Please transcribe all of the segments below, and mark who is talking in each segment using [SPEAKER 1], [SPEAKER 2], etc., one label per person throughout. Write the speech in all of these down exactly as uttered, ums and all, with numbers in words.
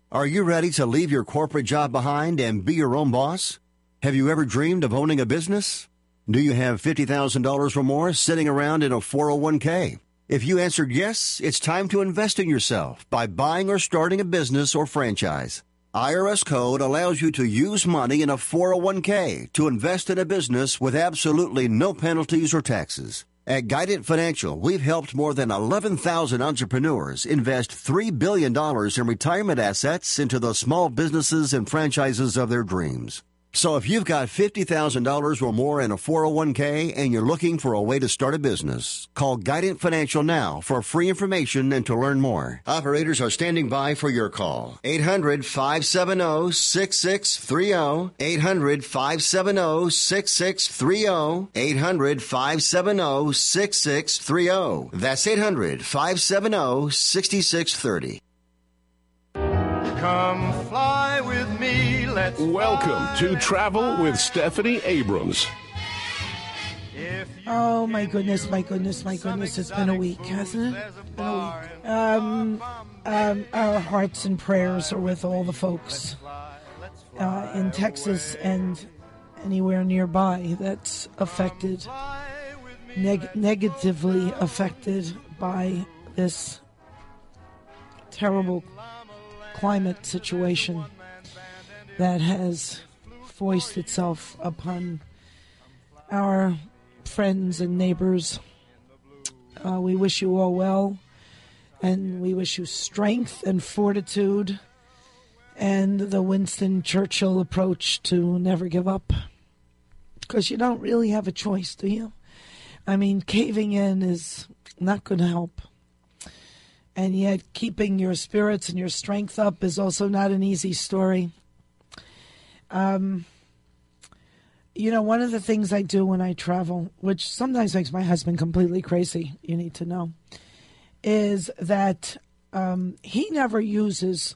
[SPEAKER 1] Are you ready to leave your corporate job behind and be your own boss? Have you ever dreamed of owning a business? Do you have fifty thousand dollars or more sitting around in a four oh one k? If you answered yes, it's time to invest in yourself by buying or starting a business or franchise. I R S Code allows you to use money in a four oh one k to invest in a business with absolutely no penalties or taxes. At Guidant Financial, we've helped more than eleven thousand entrepreneurs invest three billion dollars in retirement assets into the small businesses and franchises of their dreams. So if you've got fifty thousand dollars or more in a four oh one k and you're looking for a way to start a business, call Guidant Financial now for free information and to learn more. Operators are standing by for your call. eight hundred, five seven zero, six six three zero. eight hundred, five seven zero, six six three zero. eight hundred, five seven zero, six six three zero. That's eight hundred, five seven zero, six six three zero.
[SPEAKER 2] Come fly with me. Let's
[SPEAKER 3] Welcome to Travel with Stephanie Abrams.
[SPEAKER 4] Oh, my goodness, my goodness, my goodness. It's been a week, hasn't it? It's been a week. Um, um, our hearts and prayers are with all the folks uh, in Texas and anywhere nearby that's affected, neg- negatively affected by this terrible climate situation that has foisted itself upon our friends and neighbors. Uh, we wish you all well, and we wish you strength and fortitude and the Winston Churchill approach to never give up, because you don't really have a choice, do you? I mean, caving in is not going to help. And yet keeping your spirits and your strength up is also not an easy story. Um, you know, one of the things I do when I travel, which sometimes makes my husband completely crazy, you need to know, is that um, he never uses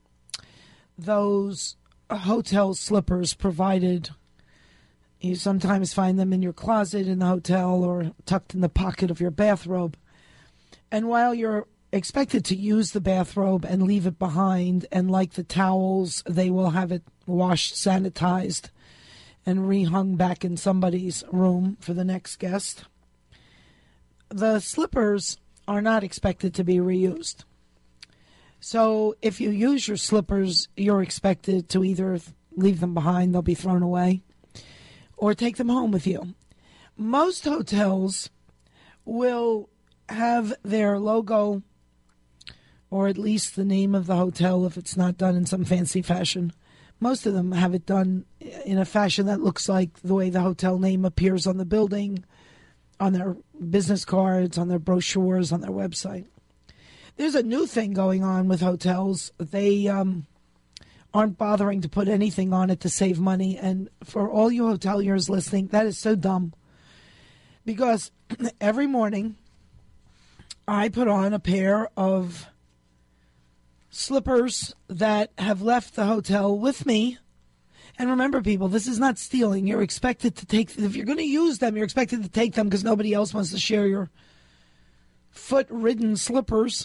[SPEAKER 4] those hotel slippers provided. You sometimes find them in your closet in the hotel or tucked in the pocket of your bathrobe. And while you're expected to use the bathrobe and leave it behind, and like the towels, they will have it washed, sanitized, and rehung back in somebody's room for the next guest. The slippers are not expected to be reused. So if you use your slippers, you're expected to either leave them behind, they'll be thrown away, or take them home with you. Most hotels will have their logo, or at least the name of the hotel if it's not done in some fancy fashion. Most of them have it done in a fashion that looks like the way the hotel name appears on the building, on their business cards, on their brochures, on their website. There's a new thing going on with hotels. They um, aren't bothering to put anything on it to save money. And for all you hoteliers listening, that is so dumb. Because every morning I put on a pair of slippers that have left the hotel with me. And remember, people, this is not stealing. You're expected to take, if you're going to use them, you're expected to take them because nobody else wants to share your foot-ridden slippers.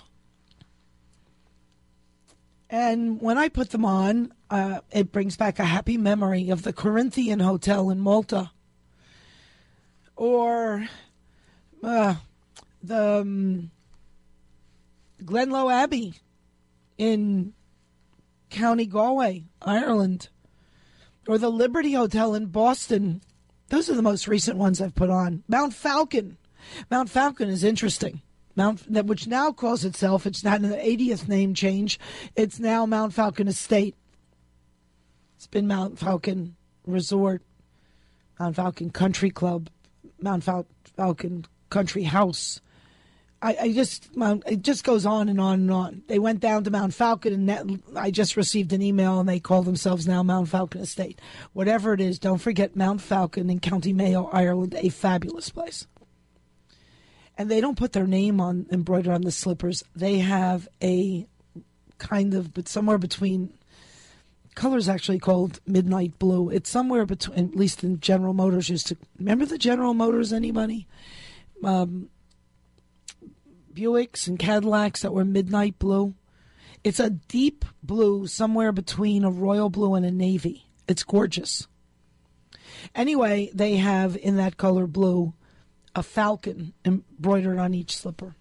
[SPEAKER 4] And when I put them on, uh, it brings back a happy memory of the Corinthian Hotel in Malta, or uh, the um, Glenlow Abbey in County Galway, Ireland, or the Liberty Hotel in Boston. Those are the most recent ones I've put on. Mount Falcon. Mount Falcon is interesting. Mount, which now calls itself, it's not an eightieth name change, it's now Mount Falcon Estate. It's been Mount Falcon Resort, Mount Falcon Country Club, Mount Fal- Falcon Country House. I, I just, it just goes on and on and on. They went down to Mount Falcon, and that, I just received an email, and they call themselves now Mount Falcon Estate. Whatever it is, don't forget Mount Falcon in County Mayo, Ireland, a fabulous place. And they don't put their name on embroidered on the slippers. They have a kind of, but somewhere between, color's actually called midnight blue. It's somewhere between, at least in General Motors used to, remember the General Motors, anybody? Um, Buicks and Cadillacs that were midnight blue. It's a deep blue, somewhere between a royal blue and a navy. It's gorgeous. Anyway, they have in that color blue a falcon embroidered on each slipper.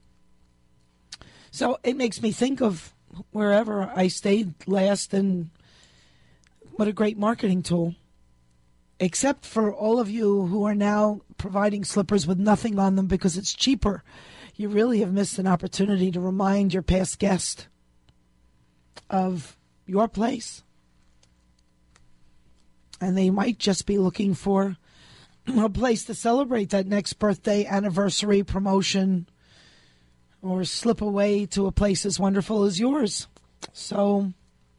[SPEAKER 4] So it makes me think of wherever I stayed last, and what a great marketing tool. Except for all of you who are now providing slippers with nothing on them because it's cheaper. You really have missed an opportunity to remind your past guest of your place. And they might just be looking for a place to celebrate that next birthday, anniversary, promotion, or slip away to a place as wonderful as yours. So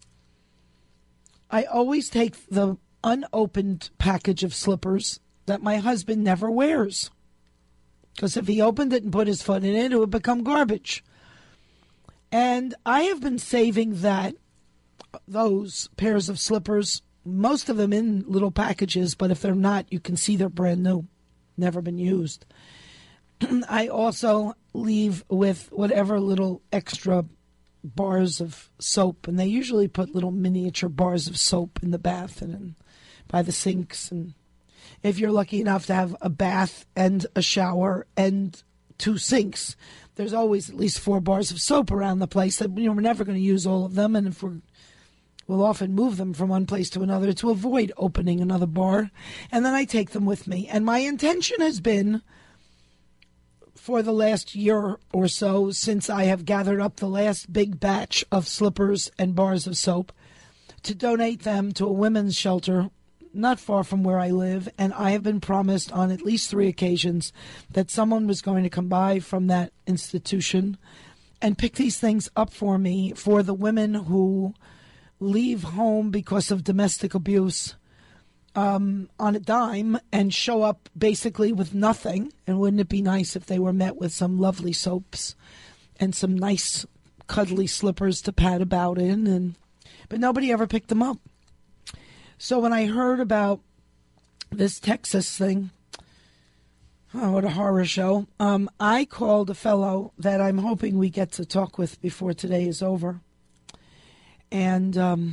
[SPEAKER 4] I always take the unopened package of slippers that my husband never wears, because if he opened it and put his foot in it, it would become garbage. And I have been saving that, those pairs of slippers, most of them in little packages, but if they're not, you can see they're brand new, never been used. I also leave with whatever little extra bars of soap, and they usually put little miniature bars of soap in the bath and in, by the sinks. And if you're lucky enough to have a bath and a shower and two sinks, there's always at least four bars of soap around the place. That, you know, we're never going to use all of them, and if we're we'll often move them from one place to another to avoid opening another bar, and then I take them with me. And my intention has been, for the last year or so, since I have gathered up the last big batch of slippers and bars of soap, to donate them to a women's shelter not far from where I live. And I have been promised on at least three occasions that someone was going to come by from that institution and pick these things up for me, for the women who leave home because of domestic abuse um, on a dime and show up basically with nothing. And wouldn't it be nice if they were met with some lovely soaps and some nice cuddly slippers to pat about in? And but nobody ever picked them up. So when I heard about this Texas thing, oh, what a horror show, um, I called a fellow that I'm hoping we get to talk with before today is over. And um,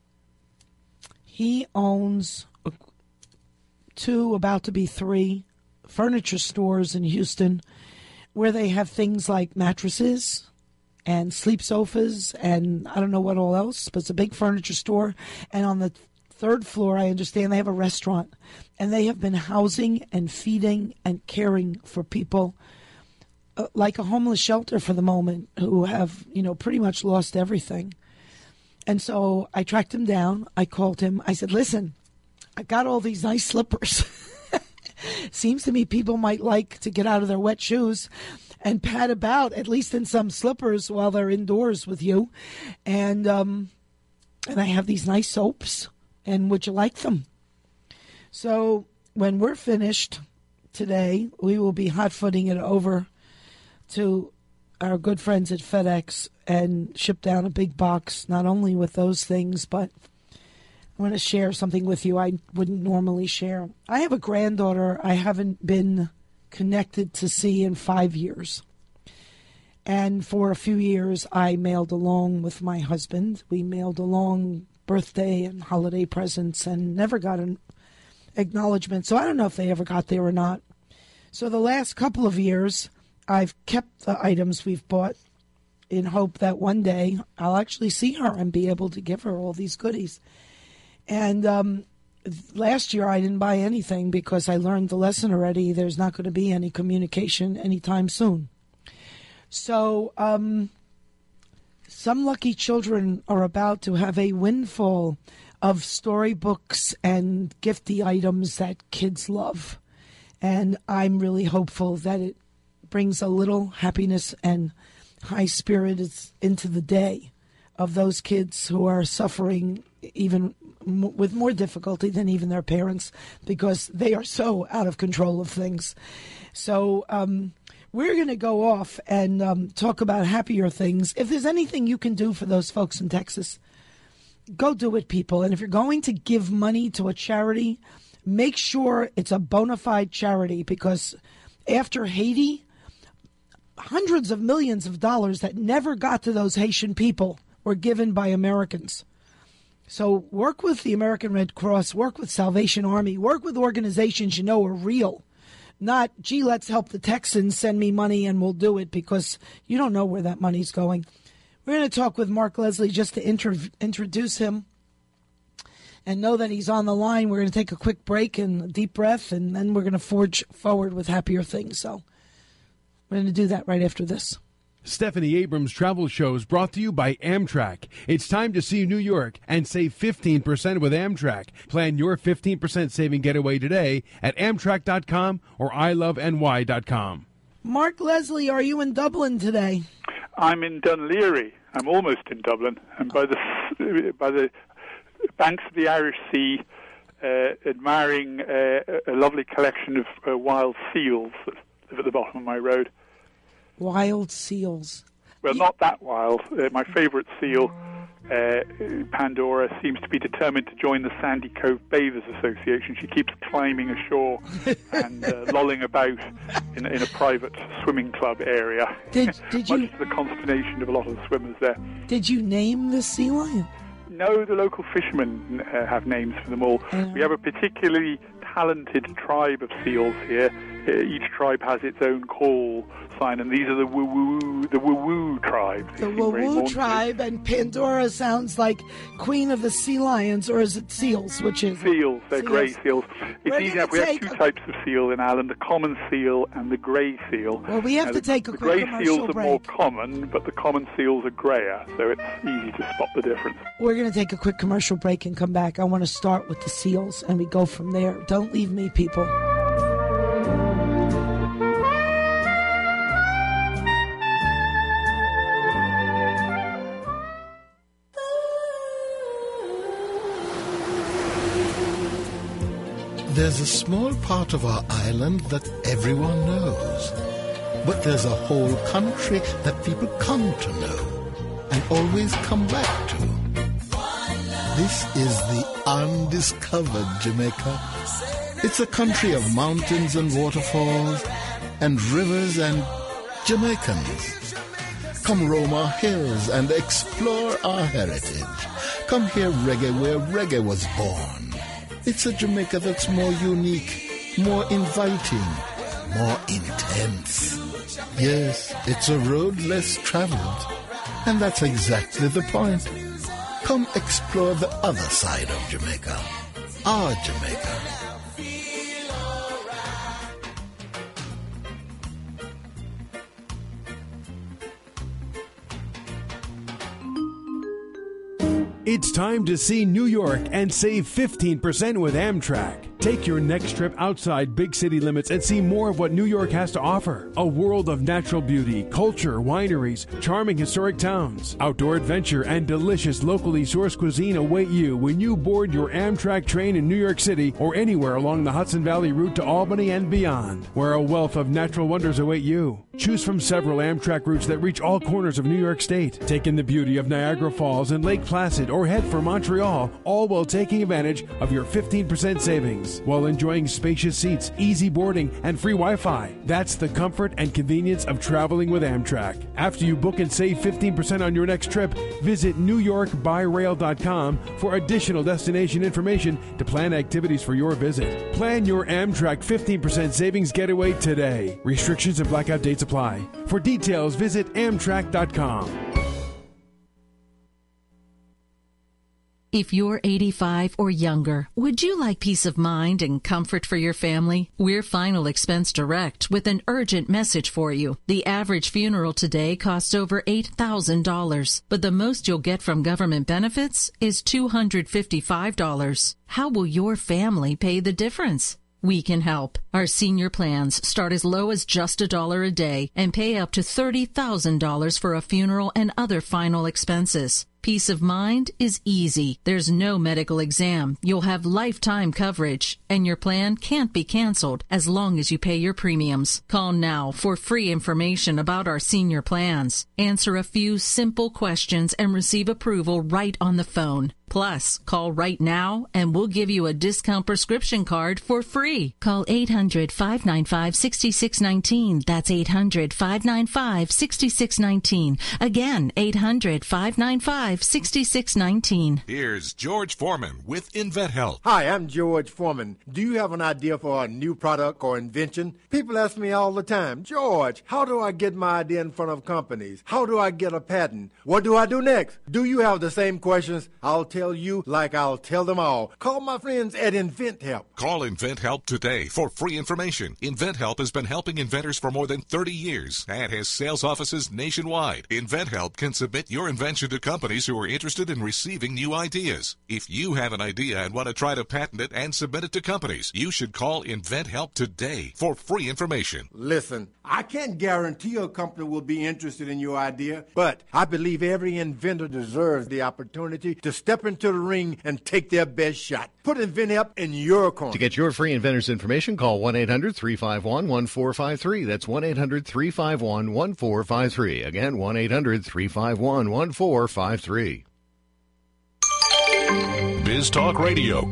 [SPEAKER 4] he owns two, about to be three, furniture stores in Houston where they have things like mattresses and sleep sofas and I don't know what all else, but it's a big furniture store. And on the third floor, I understand they have a restaurant. And they have been housing and feeding and caring for people uh, like a homeless shelter for the moment, who have, you know, pretty much lost everything. And so I tracked him down. I called him. I said, listen, I got all these nice slippers. Seems to me people might like to get out of their wet shoes and pad about, at least in some slippers, while they're indoors with you. And um, and I have these nice soaps. And would you like them? So when we're finished today, we will be hot-footing it over to our good friends at FedEx and ship down a big box, not only with those things, but I want to share something with you I wouldn't normally share. I have a granddaughter I haven't been connected to see in five years. And for a few years, I mailed along with my husband. We mailed along birthday and holiday presents and never got an acknowledgement. So I don't know if they ever got there or not. So the last couple of years, I've kept the items we've bought in hope that one day I'll actually see her and be able to give her all these goodies. And um, last year I didn't buy anything because I learned the lesson already. There's not going to be any communication anytime soon. So um, some lucky children are about to have a windfall of storybooks and gifty items that kids love. And I'm really hopeful that it brings a little happiness and high spirits into the day of those kids who are suffering even m- with more difficulty than even their parents, because they are so out of control of things. So um, we're going to go off and um, talk about happier things. If there's anything you can do for those folks in Texas, go do it, people. And if you're going to give money to a charity, make sure it's a bona fide charity, because after Haiti, hundreds of millions of dollars that never got to those Haitian people were given by Americans. So work with the American Red Cross, work with Salvation Army, work with organizations you know are real. Not, gee, let's help the Texans, send me money and we'll do it, because you don't know where that money's going. We're going to talk with Mark Leslie just to intro- introduce him and know that he's on the line. We're going to take a quick break and a deep breath, and then we're going to forge forward with happier things. So we're going to do that right after this.
[SPEAKER 5] Stephanie Abrams Travel Show is brought to you by Amtrak. It's time to see New York and save fifteen percent with Amtrak. Plan your fifteen percent saving getaway today at Amtrak dot com or I love N Y dot com.
[SPEAKER 4] Mark Leslie, are you in Dublin today?
[SPEAKER 6] I'm in Dunleary. I'm almost in Dublin. I'm by the, by the banks of the Irish Sea, uh, admiring uh, a lovely collection of uh, wild seals that live at the bottom of my road.
[SPEAKER 4] Wild seals.
[SPEAKER 6] Well, not that wild. Uh, my favourite seal, uh, Pandora, seems to be determined to join the Sandy Cove Bathers Association. She keeps climbing ashore and uh, lolling about in, in a private swimming club area.
[SPEAKER 4] Did, did
[SPEAKER 6] Much
[SPEAKER 4] you,
[SPEAKER 6] to the consternation of a lot of the swimmers there.
[SPEAKER 4] Did you name the sea lion?
[SPEAKER 6] No, the local fishermen uh, have names for them all. Uh, we have a particularly talented tribe of seals here. Uh, each tribe has its own call sign, and these are the woo-woo, the woo-woo tribe.
[SPEAKER 4] The woo-woo tribe, and Pandora sounds like queen of the sea lions, or is it seals? Which is
[SPEAKER 6] seals? They're
[SPEAKER 4] seals.
[SPEAKER 6] Grey seals. It's easy enough. We have two
[SPEAKER 4] a...
[SPEAKER 6] types of seal in Ireland: the common seal and the grey seal.
[SPEAKER 4] Well, we have
[SPEAKER 6] now,
[SPEAKER 4] to
[SPEAKER 6] the,
[SPEAKER 4] take a
[SPEAKER 6] the
[SPEAKER 4] quick
[SPEAKER 6] grey
[SPEAKER 4] commercial
[SPEAKER 6] seals are
[SPEAKER 4] break.
[SPEAKER 6] more common, but the common seals are greyer, so it's easy to spot the difference.
[SPEAKER 4] We're going to take a quick commercial break and come back. I want to start with the seals, and we go from there. Don't leave me, people.
[SPEAKER 7] There's a small part of our island that everyone knows. But there's a whole country that people come to know and always come back to. This is the undiscovered Jamaica. It's a country of mountains and waterfalls and rivers and Jamaicans. Come roam our hills and explore our heritage. Come hear reggae where reggae was born. It's a Jamaica that's more unique, more inviting, more intense. Yes, it's a road less traveled. And that's exactly the point. Come explore the other side of Jamaica. Our Jamaica.
[SPEAKER 5] It's time to see New York and save fifteen percent with Amtrak. Take your next trip outside big city limits and see more of what New York has to offer. A world of natural beauty, culture, wineries, charming historic towns, outdoor adventure, and delicious locally sourced cuisine await you when you board your Amtrak train in New York City or anywhere along the Hudson Valley route to Albany and beyond, where a wealth of natural wonders await you. Choose from several Amtrak routes that reach all corners of New York State. Take in the beauty of Niagara Falls and Lake Placid or head for Montreal, all while taking advantage of your fifteen percent savings, while enjoying spacious seats, easy boarding, and free Wi-Fi. That's the comfort and convenience of traveling with Amtrak. After you book and save fifteen percent on your next trip, visit New York by rail dot com for additional destination information to plan activities for your visit. Plan your Amtrak fifteen percent savings getaway today. Restrictions and blackout dates apply. For details, visit Amtrak dot com.
[SPEAKER 8] If you're eighty-five or younger, would you like peace of mind and comfort for your family? We're Final Expense Direct with an urgent message for you. The average funeral today costs over eight thousand dollars, but the most you'll get from government benefits is two hundred fifty-five dollars. How will your family pay the difference? We can help. Our senior plans start as low as just a dollar a day and pay up to thirty thousand dollars for a funeral and other final expenses. Peace of mind is easy. There's no medical exam. You'll have lifetime coverage, and your plan can't be canceled as long as you pay your premiums. Call now for free information about our senior plans. Answer a few simple questions and receive approval right on the phone. Plus, call right now and we'll give you a discount prescription card for free. Call eight hundred, five nine five, six six one nine. That's eight hundred, five nine five, six six one nine. Again, eight hundred, five nine five, six six one nine.
[SPEAKER 9] Here's George Foreman with InventHelp.
[SPEAKER 10] Hi, I'm George Foreman. Do you have an idea for a new product or invention? People ask me all the time, George, how do I get my idea in front of companies? How do I get a patent? What do I do next? Do you have the same questions? I'll tell you like I'll tell them all. Call my friends at InventHelp.
[SPEAKER 9] Call InventHelp today for free information. InventHelp has been helping inventors for more than thirty years and has sales offices nationwide. InventHelp can submit your invention to companies who are interested in receiving new ideas. If you have an idea and want to try to patent it and submit it to companies, you should call InventHelp today for free information.
[SPEAKER 10] Listen, I can't guarantee a company will be interested in your idea, but I believe every inventor deserves the opportunity to step into the ring and take their best shot. Put InventHelp in your corner.
[SPEAKER 11] To get your free inventor's information, call one eight hundred, three five one, one four five three. That's one eight hundred, three five one, one four five three. Again, one eight hundred, three five one, one four five three.
[SPEAKER 3] Biz Talk Radio.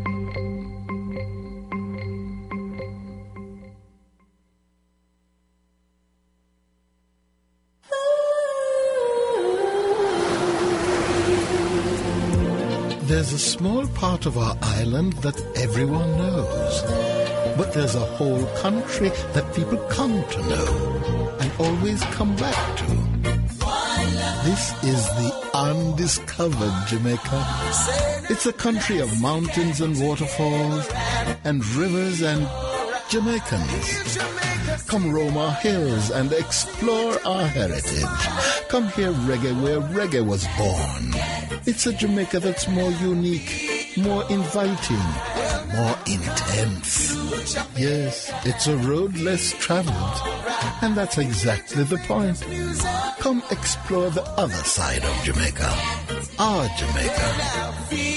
[SPEAKER 7] There's a small part of our island that everyone knows. But there's a whole country that people come to know and always come back to. This is the undiscovered Jamaica. It's a country of mountains and waterfalls and rivers and Jamaicans. Come roam our hills and explore our heritage. Come hear reggae where reggae was born. It's a Jamaica that's more unique, more inviting, more intense. Yes, it's a road less traveled. And that's exactly the point. Come explore the other side of Jamaica. Our Jamaica.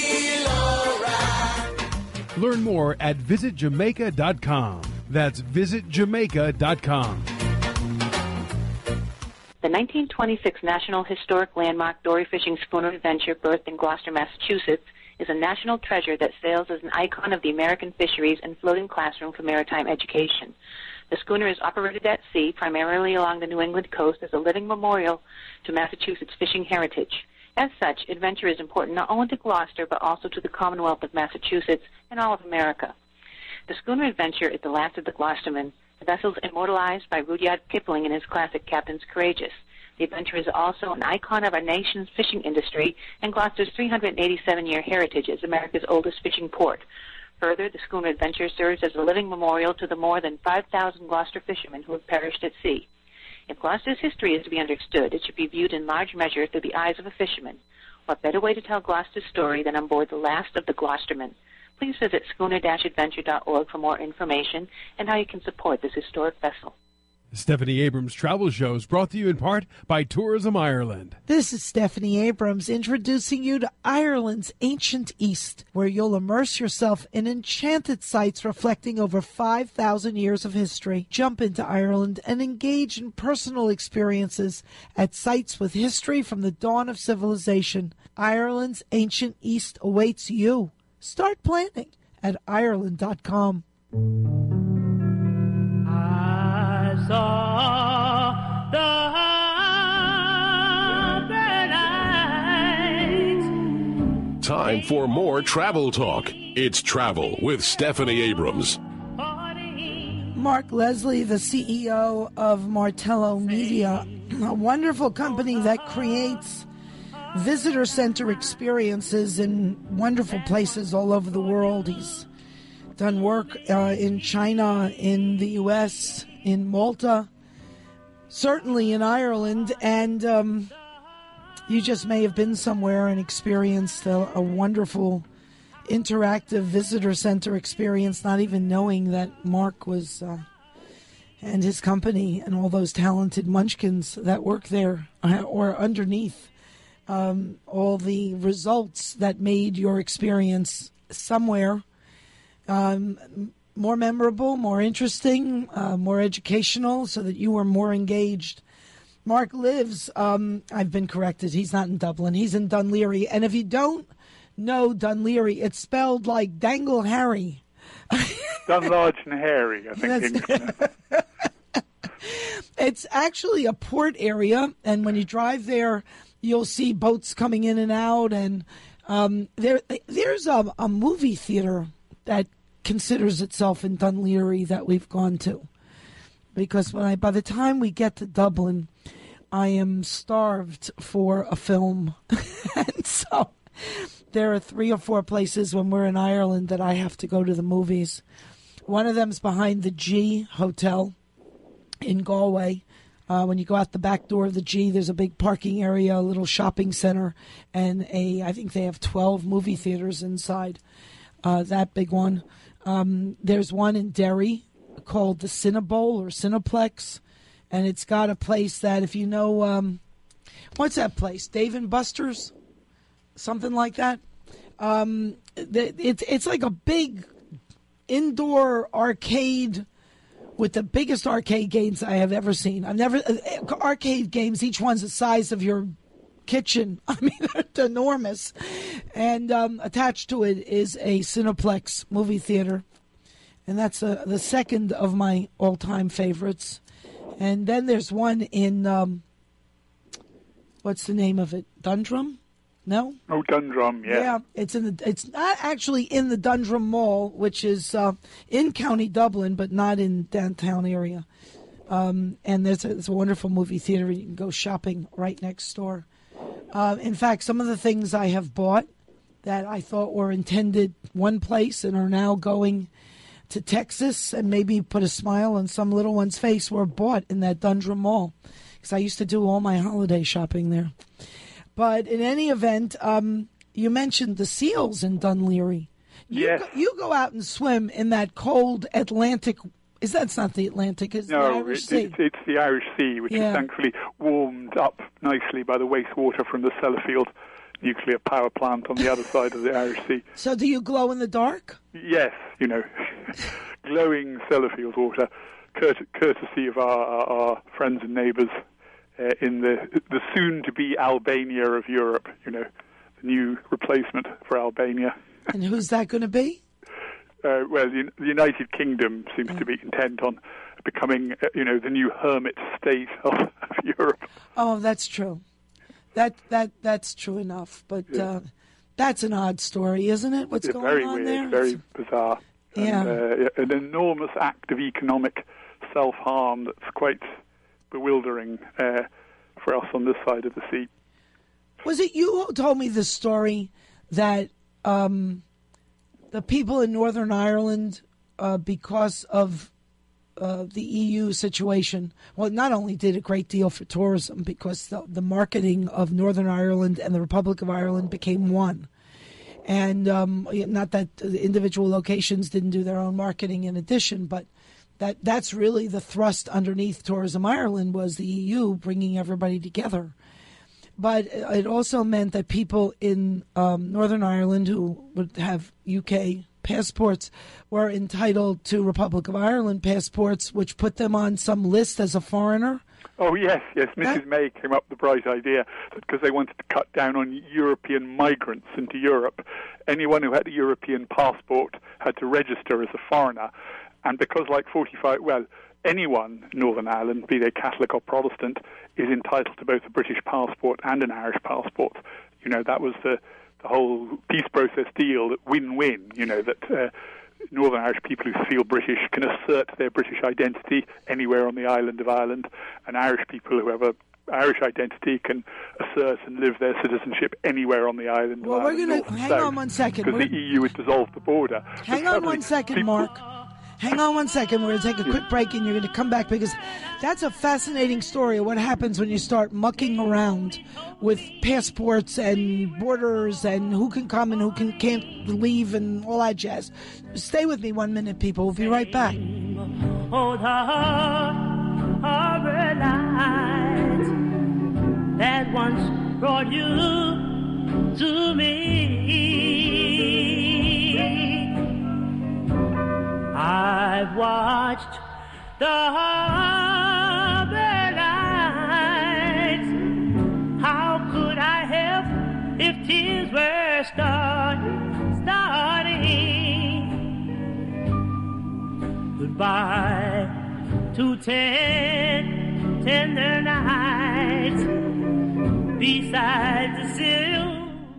[SPEAKER 5] Learn more at visit jamaica dot com. That's visit jamaica dot com.
[SPEAKER 12] The nineteen twenty-six National Historic Landmark Dory Fishing Schooner Adventure, berthed in Gloucester, Massachusetts, is a national treasure that sails as an icon of the American fisheries and floating classroom for maritime education. The schooner is operated at sea, primarily along the New England coast, as a living memorial to Massachusetts fishing heritage. As such, Adventure is important not only to Gloucester, but also to the Commonwealth of Massachusetts and all of America. The schooner Adventure is the last of the Gloucestermen. The vessel is immortalized by Rudyard Kipling in his classic Captain's Courageous. The Adventure is also an icon of our nation's fishing industry and Gloucester's three hundred eighty-seven year heritage as America's oldest fishing port. Further, the schooner Adventure serves as a living memorial to the more than five thousand Gloucester fishermen who have perished at sea. If Gloucester's history is to be understood, it should be viewed in large measure through the eyes of a fisherman. What better way to tell Gloucester's story than on board the last of the Gloucestermen? Please visit schooner dash adventure dot org for more information and how you can support this historic vessel.
[SPEAKER 5] Stephanie Abrams Travel Show is brought to you in part by Tourism Ireland.
[SPEAKER 4] This is Stephanie Abrams introducing you to Ireland's ancient East, where you'll immerse yourself in enchanted sites reflecting over five thousand years of history. Jump into Ireland and engage in personal experiences at sites with history from the dawn of civilization. Ireland's ancient East awaits you. Start planning at Ireland dot com.
[SPEAKER 13] I saw the bright lights.
[SPEAKER 3] Time for more travel talk. It's Travel with Stephanie Abrams.
[SPEAKER 4] Mark Leslie, the C E O of Martello Media, a wonderful company that creates visitor center experiences in wonderful places all over the world. He's done work uh, in China, in the U S, in Malta, certainly in Ireland, and um, you just may have been somewhere and experienced a, a wonderful interactive visitor center experience, not even knowing that Mark was uh, and his company and all those talented munchkins that work there uh, or underneath. Um, all the results that made your experience somewhere um, more memorable, more interesting, uh, more educational, so that you were more engaged. Mark lives, um, I've been corrected, he's not in Dublin, he's in Dunleary. And if you don't know Dunleary. It's spelled like Dangle Harry.
[SPEAKER 6] Dun large and hairy, I think.
[SPEAKER 4] It's actually a port area, and when you drive there, you'll see boats coming in and out. And um, there, there's a, a movie theater that considers itself in Dunleary that we've gone to. Because when I, by the time we get to Dublin, I am starved for a film. And so there are three or four places when we're in Ireland that I have to go to the movies. One of them's behind the G Hotel in Galway. Uh, when you go out the back door of the G, there's a big parking area, a little shopping center, and a I think they have twelve movie theaters inside. Uh, that big one. Um, there's one in Derry called the Cinebowl or Cineplex, and it's got a place that if you know, um, what's that place? Dave and Buster's, something like that. Um, it's it's like a big indoor arcade with the biggest arcade games I have ever seen. I've never uh, arcade games. Each one's the size of your kitchen. I mean, they're enormous. And um, attached to it is a Cineplex movie theater, and that's uh, the second of my all-time favorites. And then there's one in um, what's the name of it? Dundrum? No?
[SPEAKER 6] Oh, Dundrum, yeah.
[SPEAKER 4] Yeah, it's in the. It's not actually in the Dundrum Mall, which is uh, in County Dublin, but not in downtown area. Um, and there's a, there's a wonderful movie theater. You can go shopping right next door. Uh, in fact, some of the things I have bought that I thought were intended one place and are now going to Texas and maybe put a smile on some little one's face were bought in that Dundrum Mall, because I used to do all my holiday shopping there. But in any event, um, you mentioned the seals in Dunleary. You
[SPEAKER 6] yes.
[SPEAKER 4] Go, you go out and swim in that cold Atlantic. Is that's not the Atlantic? Is
[SPEAKER 6] no,
[SPEAKER 4] the Irish
[SPEAKER 6] it,
[SPEAKER 4] Sea?
[SPEAKER 6] It's, it's the Irish Sea, which
[SPEAKER 4] yeah.
[SPEAKER 6] is thankfully warmed up nicely by the wastewater from the Sellafield nuclear power plant on the other side of the Irish Sea.
[SPEAKER 4] So do you glow in the dark?
[SPEAKER 6] Yes, you know, glowing Sellafield water, curt- courtesy of our, our, our friends and neighbours. Uh, in the the soon-to-be Albania of Europe, you know, the new replacement for Albania.
[SPEAKER 4] And who's that going to be?
[SPEAKER 6] Uh, well, the, the United Kingdom seems mm. to be intent on becoming, uh, you know, the new hermit state of, of Europe.
[SPEAKER 4] Oh, that's true. That that that's true enough. But yeah. uh, that's an odd story, isn't it? What's
[SPEAKER 6] it's
[SPEAKER 4] going
[SPEAKER 6] very
[SPEAKER 4] on
[SPEAKER 6] weird,
[SPEAKER 4] there?
[SPEAKER 6] Very bizarre.
[SPEAKER 4] Yeah.
[SPEAKER 6] And, uh, an enormous act of economic self-harm that's quite bewildering uh, for us on this side of the sea.
[SPEAKER 4] Was it you who told me the story that um, the people in Northern Ireland, uh, because of uh, the E U situation, well, not only did a great deal for tourism, because the, the marketing of Northern Ireland and the Republic of Ireland became one. And um, not that the individual locations didn't do their own marketing in addition, but That that's really the thrust underneath Tourism Ireland was the E U bringing everybody together. But it also meant that people in um, Northern Ireland who would have U K passports were entitled to Republic of Ireland passports, which put them on some list as a foreigner.
[SPEAKER 6] Oh, yes, yes. Missus May came up with the bright idea that because they wanted to cut down on European migrants into Europe, anyone who had a European passport had to register as a foreigner. And because, like forty-five, well, anyone in Northern Ireland, be they Catholic or Protestant, is entitled to both a British passport and an Irish passport. You know, that was the, the whole peace process deal, that win-win, you know, that uh, Northern Irish people who feel British can assert their British identity anywhere on the island of Ireland, and Irish people who have a Irish identity can assert and live their citizenship anywhere on the island.
[SPEAKER 4] Well,
[SPEAKER 6] of
[SPEAKER 4] we're
[SPEAKER 6] going
[SPEAKER 4] to hang on one second.
[SPEAKER 6] Because the E U has dissolved the border.
[SPEAKER 4] Hang on one second, people, Mark. Hang on one second. We're going to take a quick break, and you're going to come back, because that's a fascinating story of what happens when you start mucking around with passports and borders and who can come and who can, can't leave and all that jazz. Stay with me one minute, people. We'll be right back.
[SPEAKER 13] Oh, the harbor light that once brought you to me. I've watched the harbor lights. How could I help if tears were starting? goodbye to ten tender nights beside the sill.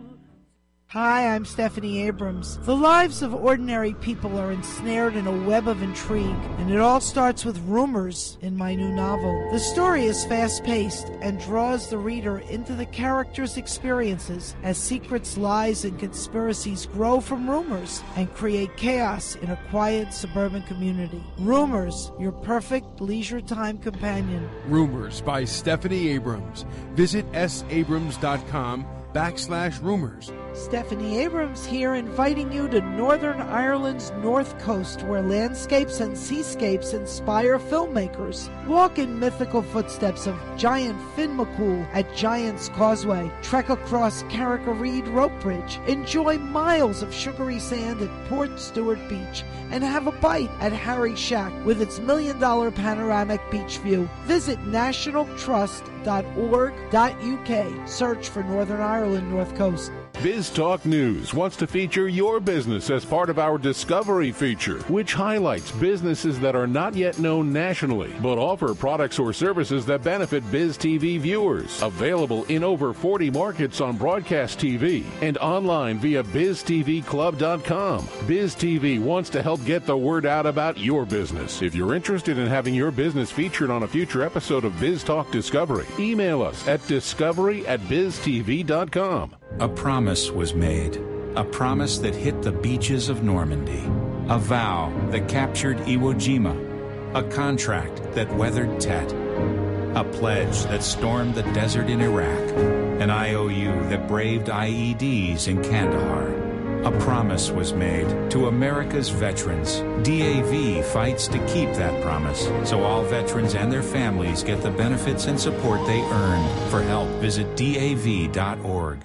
[SPEAKER 4] Hi, I'm Stephanie Abrams. The lives of ordinary people are ensnared in a web of intrigue, and it all starts with rumors in my new novel. The story is fast-paced and draws the reader into the characters' experiences as secrets, lies, and conspiracies grow from rumors and create chaos in a quiet suburban community. Rumors, your perfect leisure time companion.
[SPEAKER 5] Rumors by Stephanie Abrams. Visit s abrams dot com backslash rumors.
[SPEAKER 4] Stephanie Abrams here, inviting you to Northern Ireland's North Coast, where landscapes and seascapes inspire filmmakers. Walk in mythical footsteps of giant Finn McCool at Giant's Causeway. Trek across Carrick-a-Reed Rope Bridge. Enjoy miles of sugary sand at Port Stewart Beach. And have a bite at Harry Shack with its million-dollar panoramic beach view. Visit national trust dot org dot u k. Search for Northern Ireland North Coast.
[SPEAKER 3] Biz Talk News wants to feature your business as part of our Discovery feature, which highlights businesses that are not yet known nationally, but offer products or services that benefit Biz T V viewers. Available in over forty markets on broadcast T V and online via biz t v club dot com. Biz T V wants to help get the word out about your business. If you're interested in having your business featured on a future episode of Biz Talk Discovery, email us at discovery at biz t v dot com.
[SPEAKER 14] A promise was made, a promise that hit the beaches of Normandy, a vow that captured Iwo Jima, a contract that weathered Tet, a pledge that stormed the desert in Iraq, an I O U that braved I E Ds in Kandahar. A promise was made to America's veterans. D A V fights to keep that promise, so all veterans and their families get the benefits and support they earned. For help, visit D A V dot org.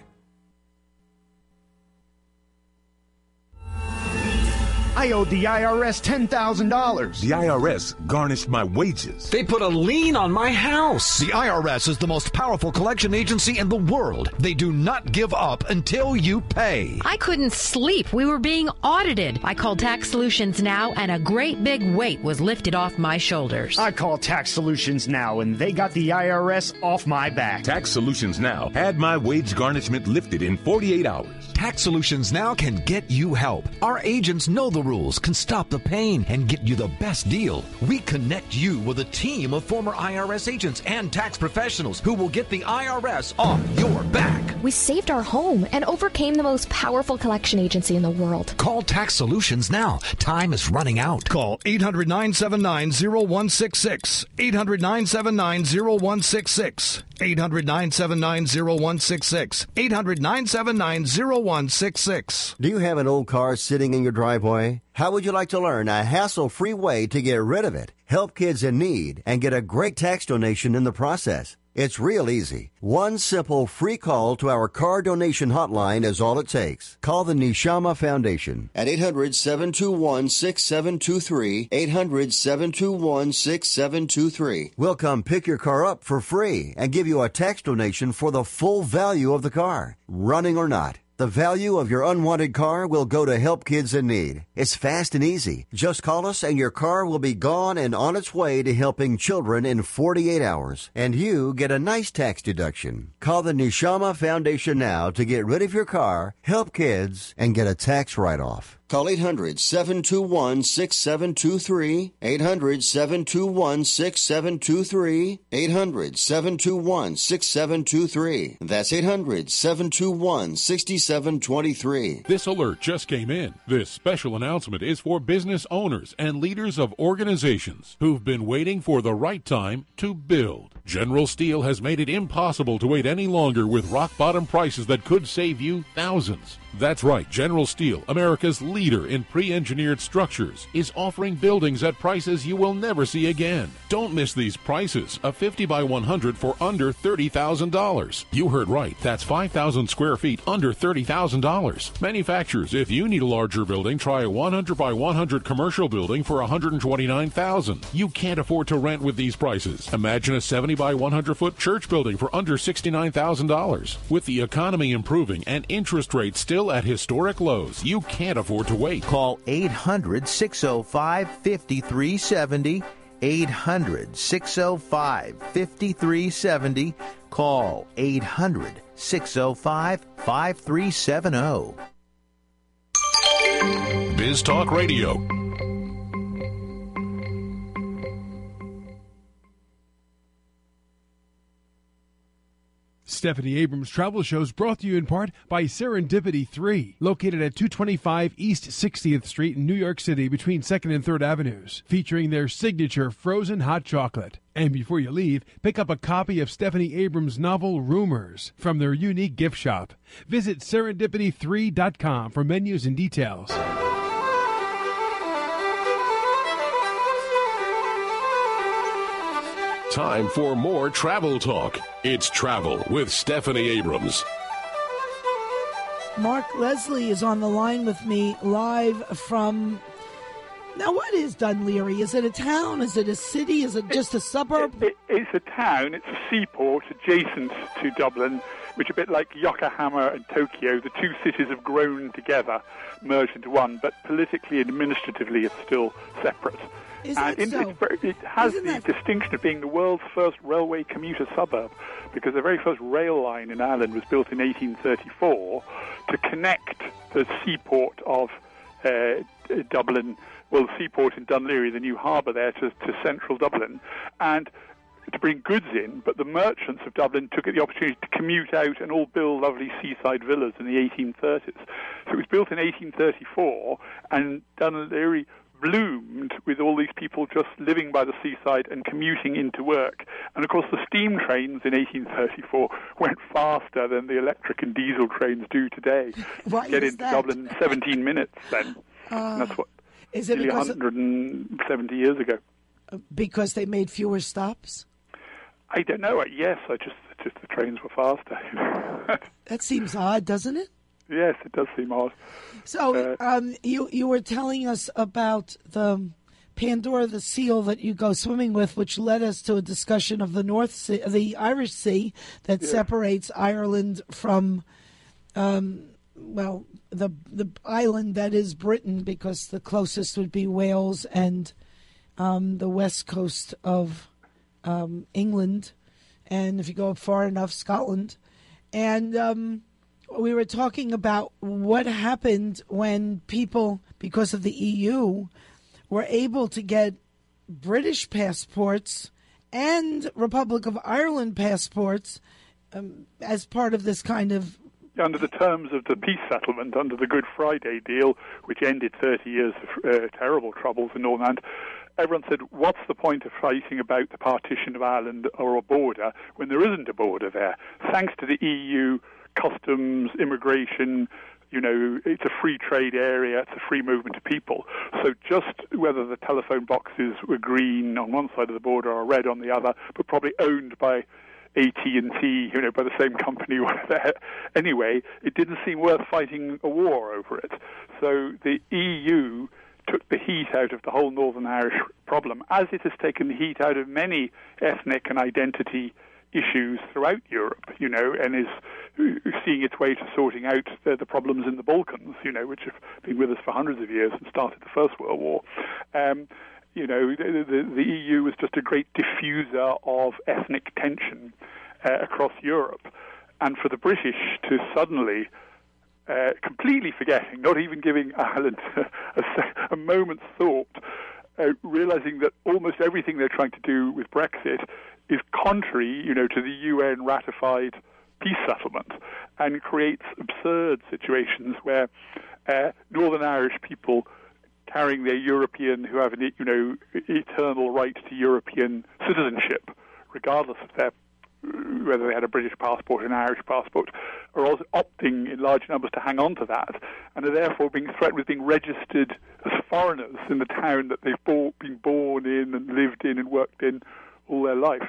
[SPEAKER 15] I owed the I R S ten thousand dollars.
[SPEAKER 16] The I R S garnished my wages.
[SPEAKER 17] They put a lien on my house. The I R S is the most powerful collection agency in the world. They do not give up until you pay.
[SPEAKER 18] I couldn't sleep. We were being audited. I called Tax Solutions Now, and a great big weight was lifted off my shoulders.
[SPEAKER 15] I called Tax Solutions Now, and they got the I R S off my back.
[SPEAKER 16] Tax Solutions Now had my wage garnishment lifted in forty-eight hours.
[SPEAKER 17] Tax Solutions Now can get you help. Our agents know the rules, can stop the pain, and get you the best deal. We connect you with a team of former I R S agents and tax professionals who will get the I R S off your back.
[SPEAKER 19] We saved our home and overcame the most powerful collection agency in the world.
[SPEAKER 17] Call Tax Solutions now. Time is running out.
[SPEAKER 15] Call eight hundred, nine seven nine, zero one six six. eight hundred, nine seven nine, zero one six six. eight hundred, nine seven nine, zero one six six. eight hundred, nine seven nine, zero one six six.
[SPEAKER 1] Do you have an old car sitting in your driveway? How would you like to learn a hassle-free way to get rid of it, help kids in need, and get a great tax donation in the process? It's real easy. One simple free call to our car donation hotline is all it takes. Call the Neshama Foundation at eight hundred, seven two one, six seven two three, eight hundred, seven two one, six seven two three. We'll come pick your car up for free and give you a tax donation for the full value of the car, running or not. The value of your unwanted car will go to help kids in need. It's fast and easy. Just call us and your car will be gone and on its way to helping children in forty-eight hours. And you get a nice tax deduction. Call the Neshama Foundation now to get rid of your car, help kids, and get a tax write-off. Call eight hundred, seven two one, six seven two three, eight hundred, seven two one, six seven two three, eight hundred, seven two one, six seven two three. That's eight hundred, seven two one, six seven two three.
[SPEAKER 3] This alert just came in. This special announcement is for business owners and leaders of organizations who've been waiting for the right time to build. General Steel has made it impossible to wait any longer with rock-bottom prices that could save you thousands. That's right, General Steel, America's leader in pre-engineered structures, is offering buildings at prices you will never see again. Don't miss these prices. A fifty by one hundred for under thirty thousand dollars. You heard right. That's five thousand square feet under thirty thousand dollars. Manufacturers, if you need a larger building, try a one hundred by one hundred commercial building for one hundred twenty-nine thousand dollars. You can't afford to rent with these prices. Imagine a seventy by one hundred foot church building for under sixty-nine thousand dollars. With the economy improving and interest rates still at historic lows, you can't afford to wait.
[SPEAKER 20] Call eight hundred, six oh five, five three seven oh. eight hundred, six oh five, five three seven oh. Call eight hundred, six oh five, five three seven oh.
[SPEAKER 3] Biz Talk Radio.
[SPEAKER 5] Stephanie Abrams Travel Shows brought to you in part by Serendipity three, located at two twenty-five East sixtieth Street in New York City between second and third Avenues, featuring their signature frozen hot chocolate. And before you leave, pick up a copy of Stephanie Abrams' novel Rumors from their unique gift shop. Visit serendipity three dot com for menus and details.
[SPEAKER 3] Time for more travel talk. It's Travel with Stephanie Abrams.
[SPEAKER 4] Mark Leslie is on the line with me live from... Now, what is Dunleary? Is it a town? Is it a city? Is it just a suburb?
[SPEAKER 6] It, it, it's a town. It's a seaport adjacent to Dublin, which, a bit like Yokohama and Tokyo, the two cities have grown together, merged into one, but politically and administratively it's still separate.
[SPEAKER 4] Is
[SPEAKER 6] and
[SPEAKER 4] that
[SPEAKER 6] in,
[SPEAKER 4] so?
[SPEAKER 6] it's very, it has
[SPEAKER 4] Isn't
[SPEAKER 6] the
[SPEAKER 4] that...
[SPEAKER 6] distinction of being the world's first railway commuter suburb, because the very first rail line in Ireland was built in eighteen thirty-four to connect the seaport of uh, Dublin, well, the seaport in Dunleary, the new harbour there, to, to central Dublin, and to bring goods in. But the merchants of Dublin took the opportunity to commute out and all build lovely seaside villas in the eighteen thirties. So it was built in eighteen thirty-four, and Dunleary bloomed with all these people just living by the seaside and commuting into work. And of course the steam trains in eighteen thirty-four went faster than the electric and diesel trains do today.
[SPEAKER 4] Why
[SPEAKER 6] Get
[SPEAKER 4] is
[SPEAKER 6] into
[SPEAKER 4] that?
[SPEAKER 6] Dublin in seventeen minutes then.
[SPEAKER 4] Uh,
[SPEAKER 6] and that's what
[SPEAKER 4] is it
[SPEAKER 6] nearly
[SPEAKER 4] because
[SPEAKER 6] one hundred seventy years ago.
[SPEAKER 4] Because they made fewer stops?
[SPEAKER 6] I don't know. Yes, I just just the trains were faster.
[SPEAKER 4] That seems odd, doesn't it?
[SPEAKER 6] Yes, it does seem odd.
[SPEAKER 4] So
[SPEAKER 6] Uh,
[SPEAKER 4] um, you you were telling us about the Pandora the seal that you go swimming with, which led us to a discussion of the North Sea, the Irish Sea that
[SPEAKER 6] Yeah.
[SPEAKER 4] separates Ireland from, um, well, the the island that is Britain, because the closest would be Wales and um, the west coast of um, England, and if you go up far enough, Scotland, and. Um, We were talking about what happened when people, because of the E U, were able to get British passports and Republic of Ireland passports um, as part of this kind of...
[SPEAKER 6] Under the terms of the peace settlement, under the Good Friday deal, which ended thirty years of uh, terrible troubles in Northern Ireland, everyone said, what's the point of fighting about the partition of Ireland or a border when there isn't a border there? Thanks to the E U... customs, immigration, you know, it's a free trade area, it's a free movement of people. So just whether the telephone boxes were green on one side of the border or red on the other, but probably owned by A T and T, you know, by the same company, whatever. Anyway, it didn't seem worth fighting a war over it. So the E U took the heat out of the whole Northern Irish problem, as it has taken the heat out of many ethnic and identity issues throughout Europe, you know, and is seeing its way to sorting out the, the problems in the Balkans, you know, which have been with us for hundreds of years and started the First World War. Um, you know, the, the, the E U was just a great diffuser of ethnic tension uh, across Europe. And for the British to suddenly, uh, completely forgetting, not even giving Ireland a, a moment's thought, uh, realizing that almost everything they're trying to do with Brexit is contrary, you know, to the U N ratified peace settlement, and creates absurd situations where uh, Northern Irish people carrying their European, who have an, you know, eternal right to European citizenship, regardless of their whether they had a British passport or an Irish passport, are also opting in large numbers to hang on to that, and are therefore being threatened with being registered as foreigners in the town that they've bo- been born in and lived in and worked in all their life.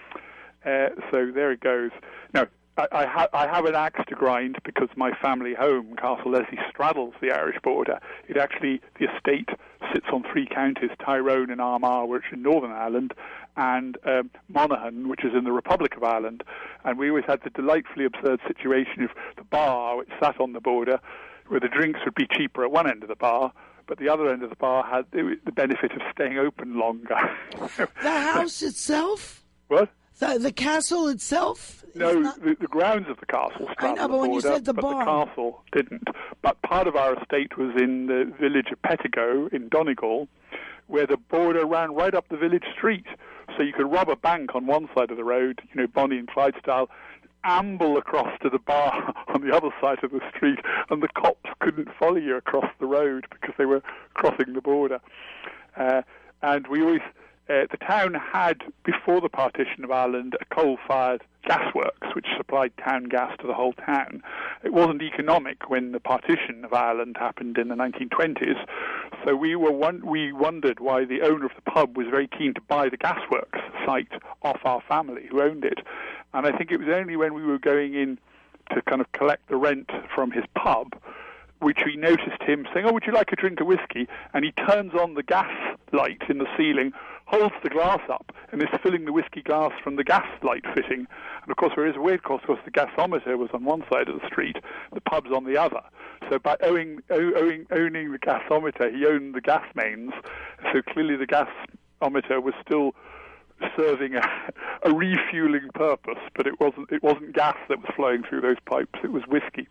[SPEAKER 6] Uh, so there it goes. Now, I, I, ha- I have an axe to grind because my family home, Castle Leslie, straddles the Irish border. It actually, the estate sits on three counties, Tyrone and Armagh, which is in Northern Ireland, and um, Monaghan, which is in the Republic of Ireland. And we always had the delightfully absurd situation of the bar, which sat on the border, where the drinks would be cheaper at one end of the bar, but the other end of the bar had the, the benefit of staying open longer.
[SPEAKER 4] The house itself?
[SPEAKER 6] What?
[SPEAKER 4] The, the castle itself?
[SPEAKER 6] No,
[SPEAKER 4] not...
[SPEAKER 6] the, the grounds of the castle straddled
[SPEAKER 4] I know, but
[SPEAKER 6] the
[SPEAKER 4] when
[SPEAKER 6] border,
[SPEAKER 4] you said the
[SPEAKER 6] but
[SPEAKER 4] bar...
[SPEAKER 6] the castle didn't. But part of our estate was in the village of Pettigo in Donegal, where the border ran right up the village street. So you could rob a bank on one side of the road, you know, Bonnie and Clyde style, amble across to the bar on the other side of the street, and the cops couldn't follow you across the road because they were crossing the border. Uh, and we always, uh, the town had, before the partition of Ireland, a coal-fired gasworks which supplied town gas to the whole town. It wasn't economic when the partition of Ireland happened in the nineteen twenties, so we were one, we wondered why the owner of the pub was very keen to buy the gasworks site off our family who owned it. And I think it was only when we were going in to kind of collect the rent from his pub, which we noticed him saying, "Oh, would you like a drink of whiskey?" And he turns on the gas light in the ceiling, holds the glass up, and is filling the whiskey glass from the gas light fitting. And of course, there is a weird course, because the gasometer was on one side of the street, the pub's on the other. So by owing, owing, owning the gasometer, he owned the gas mains. So clearly the gasometer was still serving a, a refueling purpose, but it wasn't it wasn't gas that was flowing through those pipes, it was whiskey.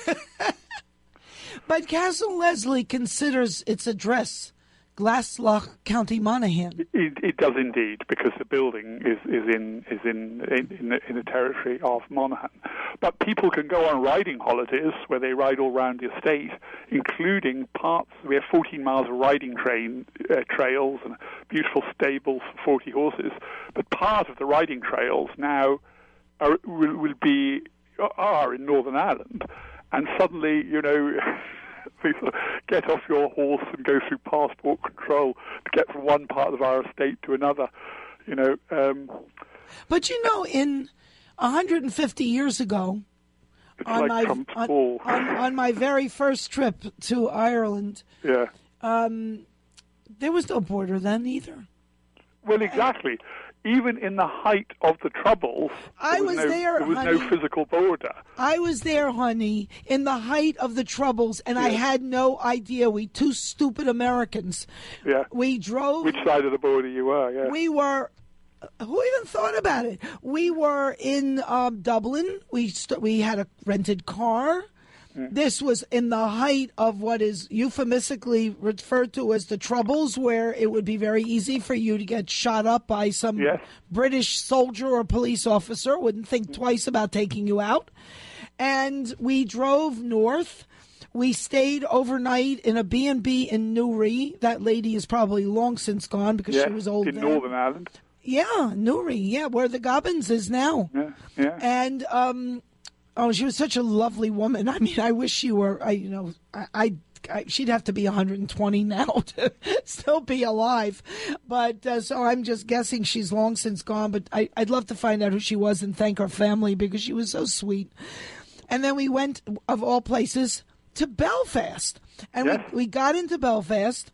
[SPEAKER 4] But Castle Leslie considers its address Glasslough, County Monaghan.
[SPEAKER 6] It, it does indeed, because the building is, is in is in in, in, the, in the territory of Monaghan. But people can go on riding holidays where they ride all around the estate, including parts. We have fourteen miles of riding train uh, trails and beautiful stables for forty horses. But part of the riding trails now are, will, will be are in Northern Ireland, and suddenly, you know. Get off your horse and go through passport control to get from one part of our estate to another, you know. Um,
[SPEAKER 4] but you know, in one hundred fifty years ago, on,
[SPEAKER 6] like
[SPEAKER 4] my, on, on, on my very first trip to Ireland,
[SPEAKER 6] yeah,
[SPEAKER 4] um, there was no border then either.
[SPEAKER 6] Well, exactly. Even in the height of the Troubles,
[SPEAKER 4] I
[SPEAKER 6] there was,
[SPEAKER 4] was
[SPEAKER 6] no,
[SPEAKER 4] there,
[SPEAKER 6] there was
[SPEAKER 4] honey.
[SPEAKER 6] no physical border.
[SPEAKER 4] I was there, honey, in the height of the Troubles, and yeah. I had no idea. We two stupid Americans.
[SPEAKER 6] Yeah.
[SPEAKER 4] We drove.
[SPEAKER 6] Which side of the border you were? Yeah.
[SPEAKER 4] We were. Who even thought about it? We were in um, Dublin. We st- we had a rented car. This was in the height of what is euphemistically referred to as the Troubles, where it would be very easy for you to get shot up by some
[SPEAKER 6] yes.
[SPEAKER 4] British soldier or police officer, wouldn't think twice about taking you out. And we drove north. We stayed overnight in a B and B in Newry. That lady is probably long since gone because
[SPEAKER 6] yes,
[SPEAKER 4] she was old
[SPEAKER 6] in
[SPEAKER 4] then.
[SPEAKER 6] Northern Ireland.
[SPEAKER 4] Yeah, Newry, yeah, where the Gobbins is now.
[SPEAKER 6] Yeah, yeah.
[SPEAKER 4] And, um... oh, she was such a lovely woman. I mean, I wish she were, I, you know, I, I, I she'd have to be one hundred twenty now to still be alive. But uh, so I'm just guessing she's long since gone. But I, I'd love to find out who she was and thank her family because she was so sweet. And then we went, of all places, to Belfast. And
[SPEAKER 6] yes.
[SPEAKER 4] we, we got into Belfast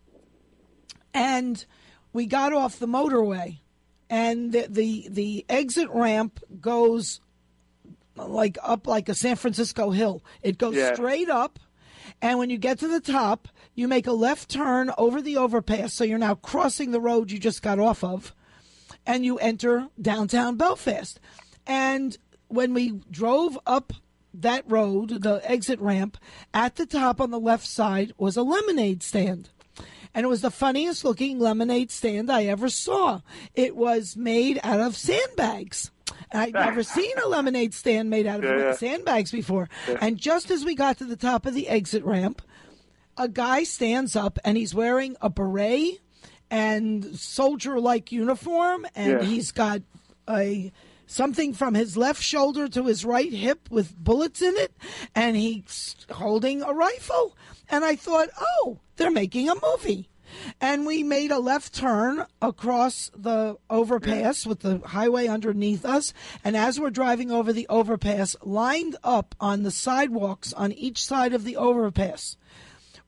[SPEAKER 4] and we got off the motorway. And the, the, the exit ramp goes like up like a San Francisco hill. It goes
[SPEAKER 6] yeah.
[SPEAKER 4] straight up, and when you get to the top, you make a left turn over the overpass, so you're now crossing the road you just got off of, and you enter downtown Belfast. And when we drove up that road, the exit ramp, at the top on the left side was a lemonade stand. And it was the funniest looking lemonade stand I ever saw. It was made out of sandbags. I'd never seen a lemonade stand made out of
[SPEAKER 6] yeah, yeah.
[SPEAKER 4] sandbags before.
[SPEAKER 6] Yeah.
[SPEAKER 4] And just as we got to the top of the exit ramp, a guy stands up and he's wearing a beret and soldier-like uniform, and
[SPEAKER 6] yeah.
[SPEAKER 4] he's got a something from his left shoulder to his right hip with bullets in it, and he's holding a rifle. And I thought, oh, they're making a movie. And we made a left turn across the overpass with the highway underneath us. And as we're driving over the overpass, lined up on the sidewalks on each side of the overpass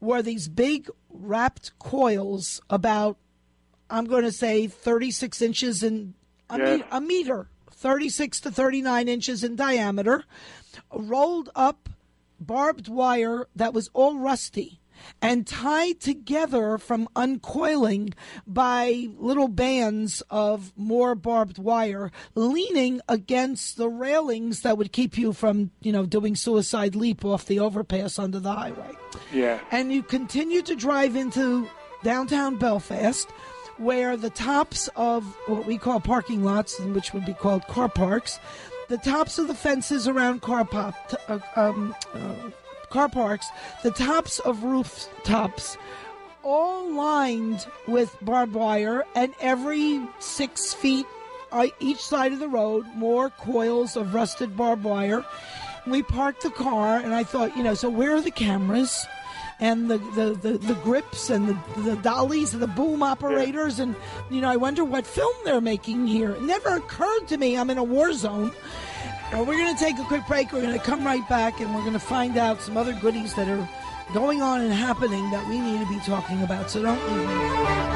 [SPEAKER 4] were these big wrapped coils about, I'm going to say, thirty-six inches in a,
[SPEAKER 6] Yes.
[SPEAKER 4] me- a meter, thirty-six to thirty-nine inches in diameter, rolled up barbed wire that was all rusty and tied together from uncoiling by little bands of more barbed wire leaning against the railings that would keep you from, you know, doing suicide leap off the overpass under the highway.
[SPEAKER 6] Yeah.
[SPEAKER 4] And you continue to drive into downtown Belfast, where the tops of what we call parking lots, which would be called car parks, the tops of the fences around car pop, uh, um, uh, car parks, the tops of rooftops, all lined with barbed wire, and every six feet on each side of the road, more coils of rusted barbed wire. We parked the car, and I thought, you know, so where are the cameras? And the, the, the, the grips and the, the dollies and the boom operators. And, you know, I wonder what film they're making here. It never occurred to me I'm in a war zone. Well, we're going to take a quick break. We're going to come right back, and we're going to find out some other goodies that are going on and happening that we need to be talking about. So don't leave me.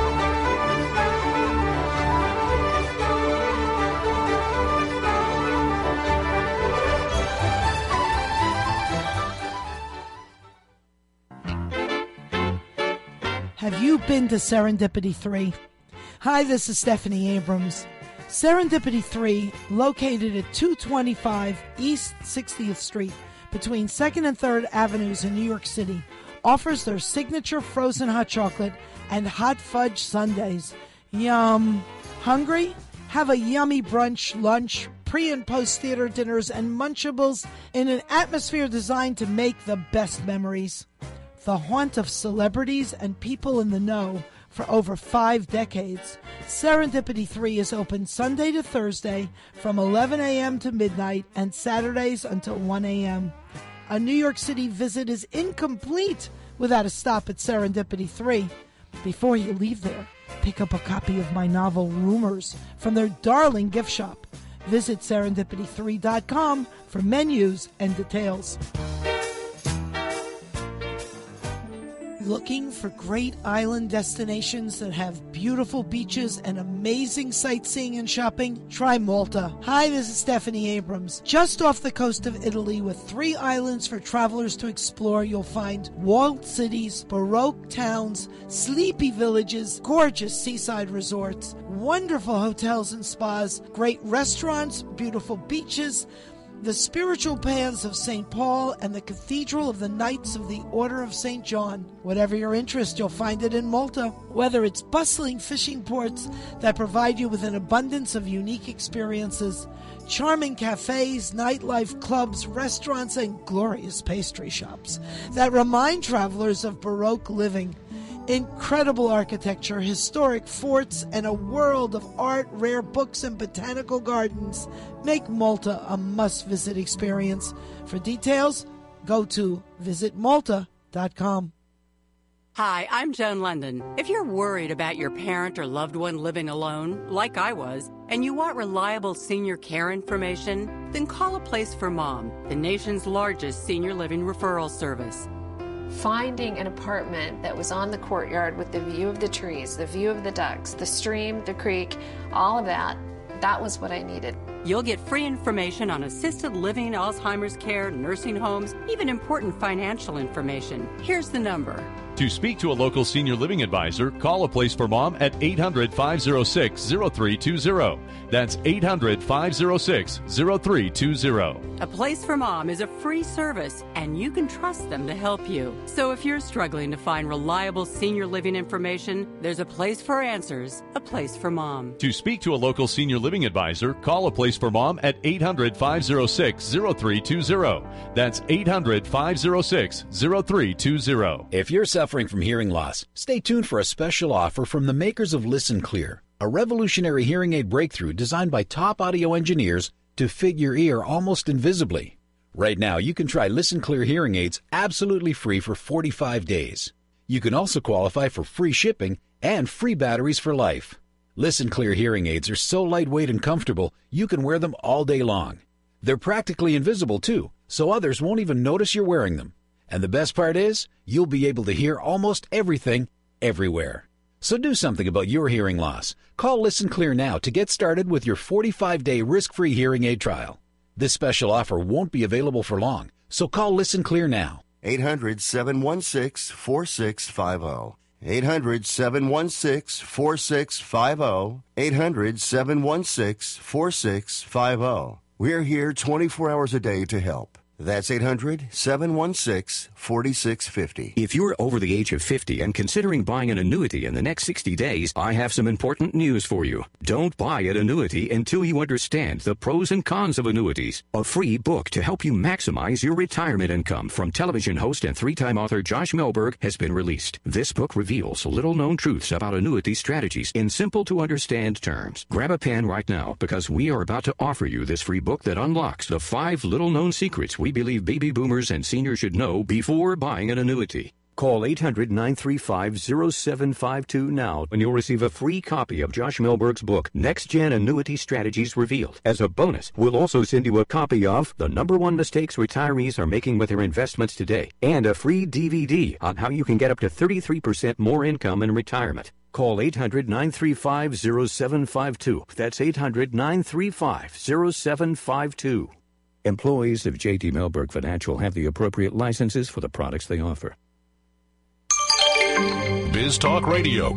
[SPEAKER 4] Have you been to Serendipity three? Hi, this is Stephanie Abrams. Serendipity three, located at two twenty-five East sixtieth Street, between second and third Avenues in New York City, offers their signature frozen hot chocolate and hot fudge sundaes. Yum! Hungry? Have a yummy brunch, lunch, pre- and post-theater dinners, and Munchables in an atmosphere designed to make the best memories. The haunt of celebrities and people in the know for over five decades, Serendipity three is open Sunday to Thursday from eleven a.m. to midnight and Saturdays until one a.m. A New York City visit is incomplete without a stop at Serendipity three. Before you leave there, pick up a copy of my novel Rumors from their darling gift shop. Visit serendipity three dot com for menus and details. Looking for great island destinations that have beautiful beaches and amazing sightseeing and shopping? Try Malta. Hi, this is Stephanie Abrams. Just off the coast of Italy with three islands for travelers to explore, you'll find walled cities, baroque towns, sleepy villages, gorgeous seaside resorts, wonderful hotels and spas, great restaurants, beautiful beaches, the spiritual paths of Saint Paul, and the Cathedral of the Knights of the Order of Saint John. Whatever your interest, you'll find it in Malta. Whether it's bustling fishing ports that provide you with an abundance of unique experiences, charming cafes, nightlife, clubs, restaurants, and glorious pastry shops that remind travelers of Baroque living, incredible architecture, historic forts, and a world of art, rare books, and botanical gardens make Malta a must-visit experience. For details, go to visit malta dot com.
[SPEAKER 21] Hi, I'm Joan London. If you're worried about your parent or loved one living alone, like I was, and you want reliable senior care information, then call A Place for Mom, the nation's largest senior living referral service.
[SPEAKER 22] Finding an apartment that was on the courtyard with the view of the trees, the view of the ducks, the stream, the creek, all of that, that was what I needed.
[SPEAKER 21] You'll get free information on assisted living, Alzheimer's care, nursing homes, even important financial information. Here's the number.
[SPEAKER 23] To speak to a local senior living advisor, call A Place for Mom at eight hundred, five oh six, oh three two oh. That's eight hundred, five oh six, oh three two oh.
[SPEAKER 21] A Place for Mom is a free service, and you can trust them to help you. So if you're struggling to find reliable senior living information, there's a place for answers, A Place for Mom.
[SPEAKER 23] To speak to a local senior living advisor, call A Place for Mom at eight hundred, five oh six, oh three two oh. That's eight hundred, five oh six, oh three two oh.
[SPEAKER 24] If you're suffering from hearing loss, stay tuned for a special offer from the makers of Listen Clear, a revolutionary hearing aid breakthrough designed by top audio engineers to fit your ear almost invisibly. Right now, you can try Listen Clear hearing aids absolutely free for forty-five days. You can also qualify for free shipping and free batteries for life. Listen Clear hearing aids are so lightweight and comfortable, you can wear them all day long. They're practically invisible too, so others won't even notice you're wearing them. And the best part is, you'll be able to hear almost everything, everywhere. So do something about your hearing loss. Call Listen Clear now to get started with your forty-five day risk-free hearing aid trial. This special offer won't be available for long, so call Listen Clear now.
[SPEAKER 1] eight hundred, seven one six, four six five zero. eight hundred, seven one six, four six five zero. eight hundred, seven one six, four six five zero. We're here twenty-four hours a day to help. That's eight hundred, seven one six, four six five zero.
[SPEAKER 2] If you're over the age of fifty and considering buying an annuity in the next sixty days, I have some important news for you. Don't buy an annuity until you understand the pros and cons of annuities. A free book to help you maximize your retirement income from television host and three-time author Josh Melberg has been released. This book reveals little-known truths about annuity strategies in simple-to-understand terms. Grab a pen right now because we are about to offer you this free book that unlocks the five little-known secrets we believe baby boomers and seniors should know before buying an annuity. Call eight hundred, nine three five, zero seven five two now and you'll receive a free copy of Josh Melberg's book, Next Gen Annuity Strategies Revealed. As a bonus, we'll also send you a copy of The Number One Mistakes Retirees Are Making with Their Investments Today and a free D V D on how you can get up to thirty-three percent more income in retirement. Call eight hundred, nine three five, zero seven five two. That's eight hundred, nine three five, zero seven five two. Employees of J T Melberg Financial have the appropriate licenses for the products they offer.
[SPEAKER 3] Biz Talk Radio.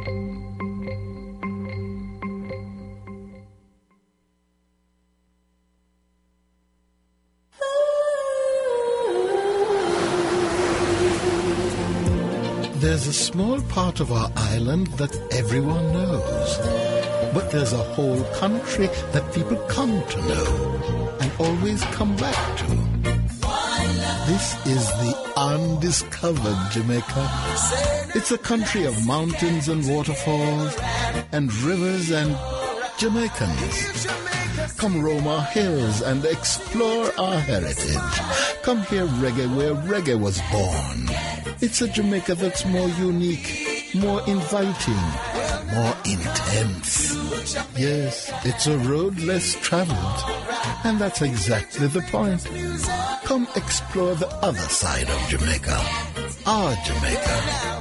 [SPEAKER 7] There's a small part of our island that everyone knows. But there's a whole country that people come to know and always come back to. This is the undiscovered Jamaica. It's a country of mountains and waterfalls and rivers and Jamaicans. Come roam our hills and explore our heritage. Come hear reggae where reggae was born. It's a Jamaica that's more unique, more inviting, more intense. Yes, it's a road less traveled. And that's exactly the point. Come explore the other side of Jamaica. Our Jamaica.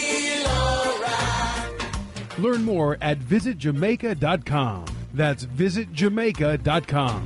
[SPEAKER 5] Learn more at visit jamaica dot com. That's visit jamaica dot com.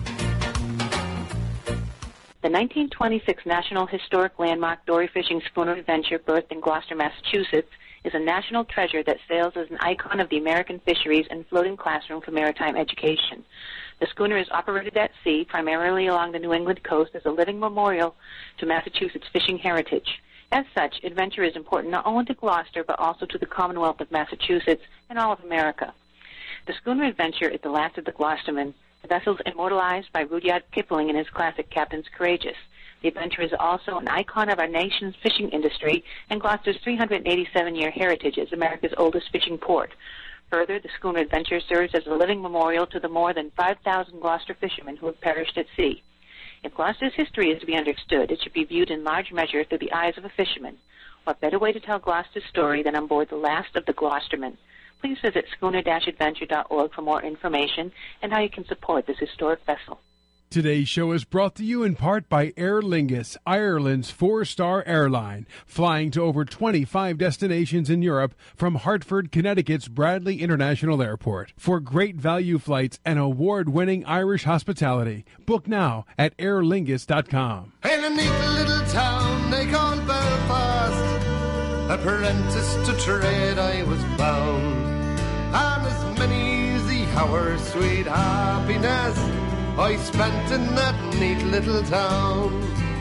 [SPEAKER 12] The nineteen twenty-six National Historic Landmark Dory Fishing Schooner Adventure, berthed in Gloucester, Massachusetts, is a national treasure that sails as an icon of the American fisheries and floating classroom for maritime education. The schooner is operated at sea, primarily along the New England coast, as a living memorial to Massachusetts fishing heritage. As such, Adventure is important not only to Gloucester, but also to the Commonwealth of Massachusetts and all of America. The schooner Adventure is the last of the Gloucestermen. The vessel is immortalized by Rudyard Kipling in his classic Captain's Courageous. The Adventure is also an icon of our nation's fishing industry and Gloucester's three hundred eighty-seven year heritage as America's oldest fishing port. Further, the schooner Adventure serves as a living memorial to the more than five thousand Gloucester fishermen who have perished at sea. If Gloucester's history is to be understood, it should be viewed in large measure through the eyes of a fisherman. What better way to tell Gloucester's story than on board the last of the Gloucestermen? Please visit schooner dash adventure dot org for more information and how you can support this historic vessel.
[SPEAKER 5] Today's show is brought to you in part by Aer Lingus, Ireland's four-star airline, flying to over twenty-five destinations in Europe from Hartford, Connecticut's Bradley International Airport. For great value flights and award-winning Irish hospitality, book now at aer lingus dot com.
[SPEAKER 8] In a neat little town they call Belfast, apprentice to trade I was bound, and as many's the hour sweet happiness I spent in that neat little town.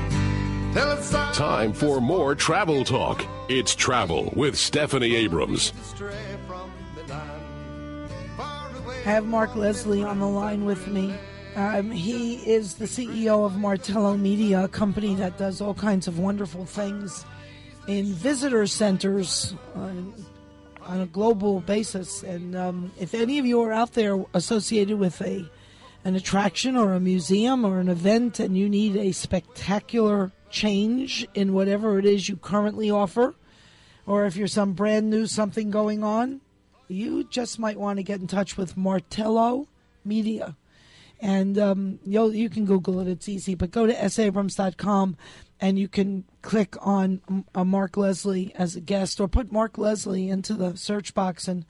[SPEAKER 3] Time for more travel talk. It's Travel with Stephanie Abrams.
[SPEAKER 4] I have Mark Leslie on the line with me. Um, he is the C E O of Martello Media, a company that does all kinds of wonderful things in visitor centers on, on a global basis. And um, if any of you are out there associated with a an attraction or a museum or an event and you need a spectacular change in whatever it is you currently offer, or if you're some brand new something going on, you just might want to get in touch with Martello Media. And um, you'll, you can Google it, it's easy, but go to s abrams dot com and you can click on uh, Mark Leslie as a guest, or put Mark Leslie into the search box, and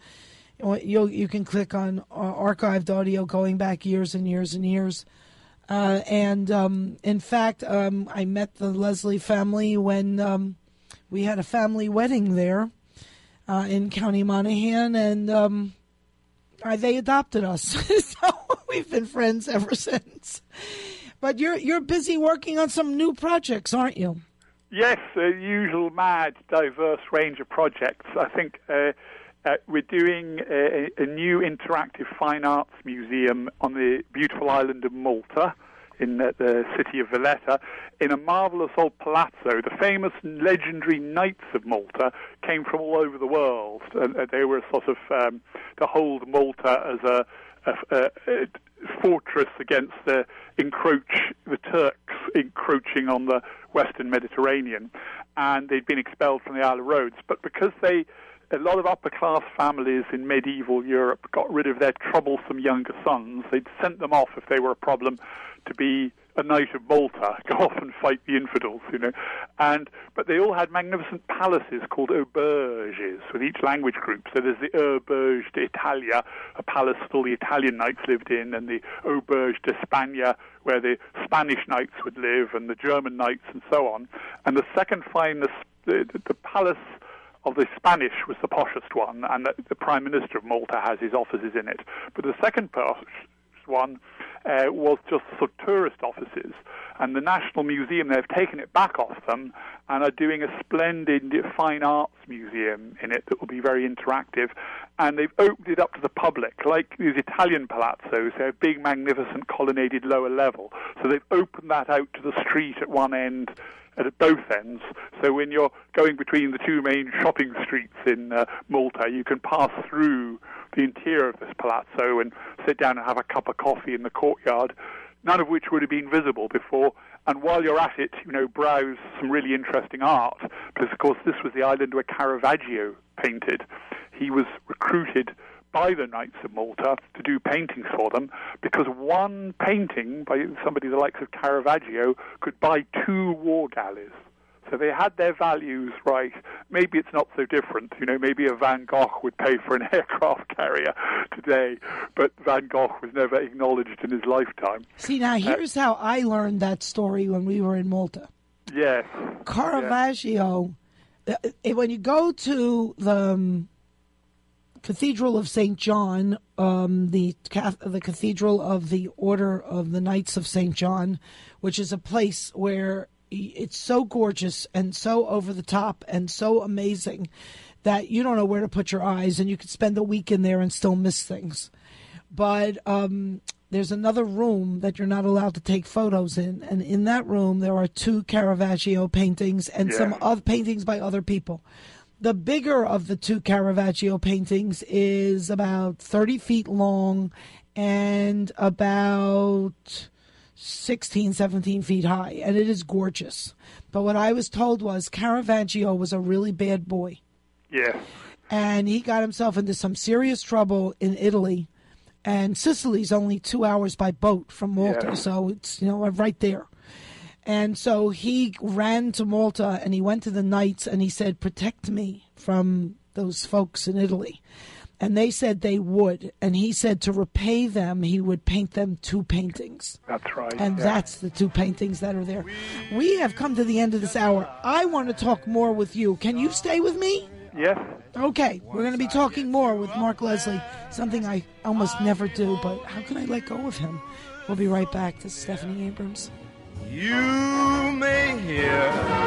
[SPEAKER 4] you you can click on uh, archived audio going back years and years and years. Uh, and um, in fact, um, I met the Leslie family when um, we had a family wedding there uh, in County Monaghan, and um, uh, they adopted us. So we've been friends ever since. But you're you're busy working on some new projects, aren't you?
[SPEAKER 6] Yes, a usual mad, diverse range of projects. I think uh, uh, we're doing a, a new interactive fine arts museum on the beautiful island of Malta, in the, the city of Valletta, in a marvelous old palazzo. The famous legendary Knights of Malta came from all over the world. Uh, they were sort of um, to hold Malta as a, a, a, a fortress against the encroach the Turks encroaching on the Western Mediterranean, and they'd been expelled from the Isle of Rhodes. But because they, a lot of upper-class families in medieval Europe got rid of their troublesome younger sons, they'd sent them off if they were a problem to be a Knight of Malta, go off and fight the infidels, you know. And but they all had magnificent palaces called auberges with each language group. So there's the Auberge d'Italia, a palace that all the Italian knights lived in, and the Auberge d'Espagne, where the Spanish knights would live, and the German knights, and so on. And the second finest, the, the, the palace of the Spanish was the poshest one, and the, the Prime Minister of Malta has his offices in it. But the second posh one uh, was just sort of tourist offices, and the National Museum, they've taken it back off them and are doing a splendid fine arts museum in it that will be very interactive, and they've opened it up to the public, like these Italian palazzos. They're a big, magnificent, colonnaded lower level, so they've opened that out to the street at one end, at both ends, so when you're going between the two main shopping streets in uh, Malta, you can pass through the interior of this palazzo and sit down and have a cup of coffee in the courtyard, none of which would have been visible before. And while you're at it, you know, browse some really interesting art, because of course this was the island where Caravaggio painted. He was recruited by the Knights of Malta to do paintings for them, because one painting by somebody the likes of Caravaggio could buy two war galleys. So they had their values right. Maybe it's not so different. You know, maybe a Van Gogh would pay for an aircraft carrier today, but Van Gogh was never acknowledged in his lifetime.
[SPEAKER 4] See, now here's uh, how I learned that story when we were in Malta.
[SPEAKER 6] Yes.
[SPEAKER 4] Caravaggio, yeah. uh, when you go to the um, Cathedral of Saint John, um, the the Cathedral of the Order of the Knights of Saint John, which is a place where it's so gorgeous and so over the top and so amazing that you don't know where to put your eyes, and you could spend a week in there and still miss things. But um, there's another room that you're not allowed to take photos in, and in that room there are two Caravaggio paintings and yeah. some other paintings by other people. The bigger of the two Caravaggio paintings is about thirty feet long and about sixteen, seventeen feet high, and it is gorgeous. But what I was told was Caravaggio was a really bad boy.
[SPEAKER 6] Yeah.
[SPEAKER 4] And he got himself into some serious trouble in Italy, and Sicily's only two hours by boat from Malta, yeah. so it's, you know, right there. And so he ran to Malta, and he went to the Knights, and he said, protect me from those folks in Italy. And they said they would. And he said to repay them, he would paint them two paintings.
[SPEAKER 6] That's right.
[SPEAKER 4] And
[SPEAKER 6] yeah.
[SPEAKER 4] that's the two paintings that are there. We have come to the end of this hour. I want to talk more with you. Can you stay with me?
[SPEAKER 6] Yes.
[SPEAKER 4] Okay. We're going to be talking more with Mark Leslie, something I almost never do, but how can I let go of him? We'll be right back. This is Stephanie Abrams.
[SPEAKER 8] You may hear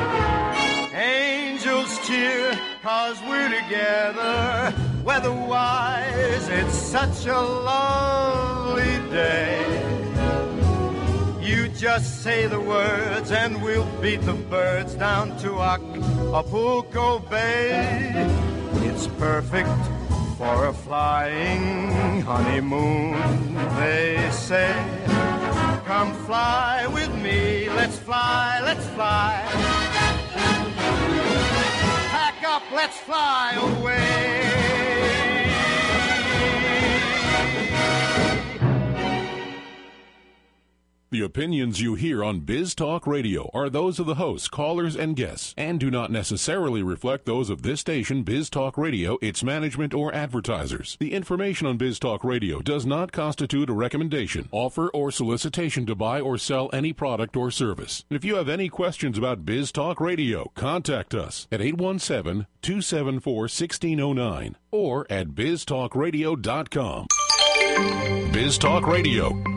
[SPEAKER 8] angels cheer, 'cause we're together. Weather-wise, it's such a lovely day. You just say the words and we'll beat the birds down to Acapulco Bay. It's perfect for a flying honeymoon, they say. Come fly with me, let's fly, let's fly. Pack up, let's fly away.
[SPEAKER 3] The opinions you hear on Biz Talk Radio are those of the hosts, callers, and guests, and do not necessarily reflect those of this station, Biz Talk Radio, its management, or advertisers. The information on Biz Talk Radio does not constitute a recommendation, offer, or solicitation to buy or sell any product or service. If you have any questions about Biz Talk Radio, contact us at eight one seven, two seven four, one six zero nine or at biz talk radio dot com. Biz Talk Radio.